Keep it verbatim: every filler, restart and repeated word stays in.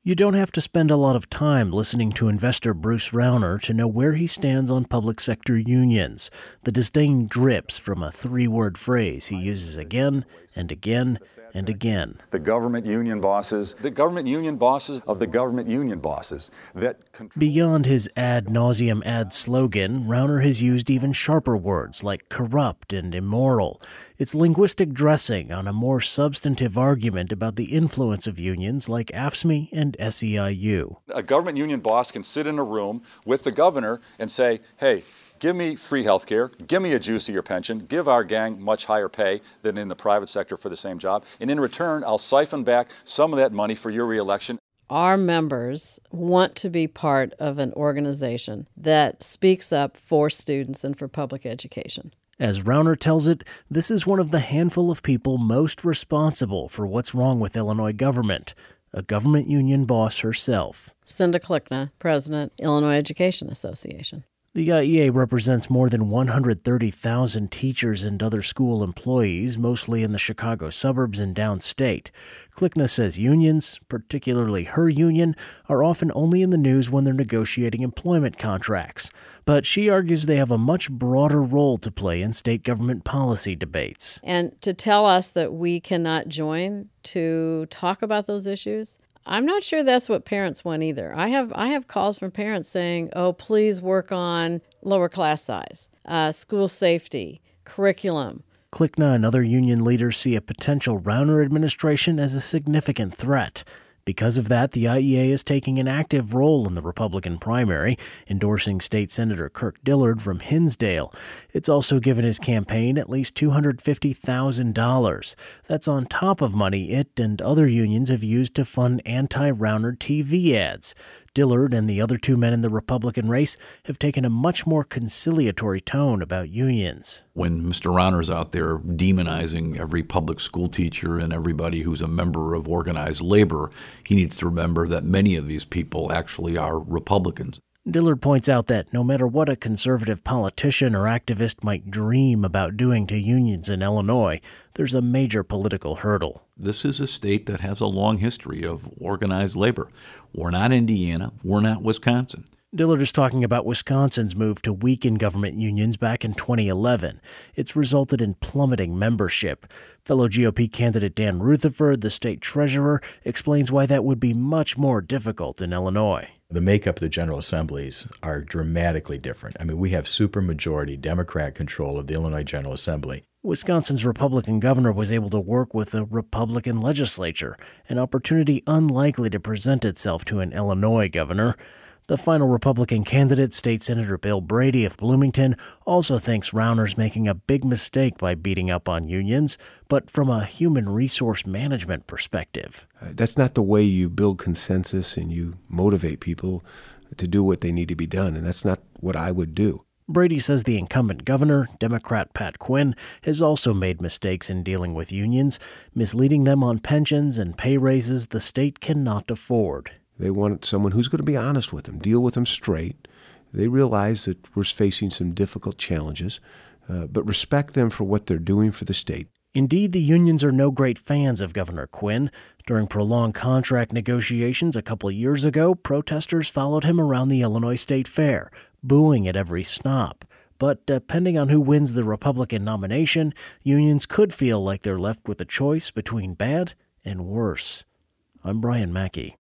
You don't have to spend a lot of time listening to investor Bruce Rauner to know where he stands on public sector unions. The disdain drips from a three-word phrase he uses again and again and again. The government union bosses, the government union bosses of the government union bosses. That control- Beyond his ad nauseum ad slogan, Rauner has used even sharper words like corrupt and immoral. It's linguistic dressing on a more substantive argument about the influence of unions like A F S C M E and S E I U. A government union boss can sit in a room with the governor and say, hey, give me free health care, give me a juicier pension, give our gang much higher pay than in the private sector for the same job, and in return, I'll siphon back some of that money for your reelection. Our members want to be part of an organization that speaks up for students and for public education. As Rauner tells it, this is one of the handful of people most responsible for what's wrong with Illinois government, a government union boss herself. Cinda Klickna, President, Illinois Education Association. The I E A represents more than one hundred thirty thousand teachers and other school employees, mostly in the Chicago suburbs and downstate. Klickna says unions, particularly her union, are often only in the news when they're negotiating employment contracts. But she argues they have a much broader role to play in state government policy debates. And to tell us that we cannot join to talk about those issues, I'm not sure that's what parents want either. I have I have calls from parents saying, oh, please work on lower class size, uh, school safety, curriculum. Klickna and other union leaders see a potential Rauner administration as a significant threat. Because of that, the I E A is taking an active role in the Republican primary, endorsing State Senator Kirk Dillard from Hinsdale. It's also given his campaign at least two hundred fifty thousand dollars. That's on top of money it and other unions have used to fund anti-Rauner T V ads. Dillard and the other two men in the Republican race have taken a much more conciliatory tone about unions. When Mister Rauner's out there demonizing every public school teacher and everybody who's a member of organized labor, he needs to remember that many of these people actually are Republicans. Dillard points out that no matter what a conservative politician or activist might dream about doing to unions in Illinois, there's a major political hurdle. This is a state that has a long history of organized labor. We're not Indiana. We're not Wisconsin. Dillard is talking about Wisconsin's move to weaken government unions back in twenty eleven. It's resulted in plummeting membership. Fellow G O P candidate Dan Rutherford, the state treasurer, explains why that would be much more difficult in Illinois. The makeup of the General Assemblies are dramatically different. I mean, we have supermajority Democrat control of the Illinois General Assembly. Wisconsin's Republican governor was able to work with a Republican legislature, an opportunity unlikely to present itself to an Illinois governor. The final Republican candidate, State Senator Bill Brady of Bloomington, also thinks Rauner's making a big mistake by beating up on unions, but from a human resource management perspective. Uh, that's not the way you build consensus and you motivate people to do what they need to be done, and that's not what I would do. Brady says the incumbent governor, Democrat Pat Quinn, has also made mistakes in dealing with unions, misleading them on pensions and pay raises the state cannot afford. They want someone who's going to be honest with them, deal with them straight. They realize that we're facing some difficult challenges, uh, but respect them for what they're doing for the state. Indeed, the unions are no great fans of Governor Quinn. During prolonged contract negotiations a couple of years ago, protesters followed him around the Illinois State Fair, booing at every stop. But depending on who wins the Republican nomination, unions could feel like they're left with a choice between bad and worse. I'm Brian Mackey.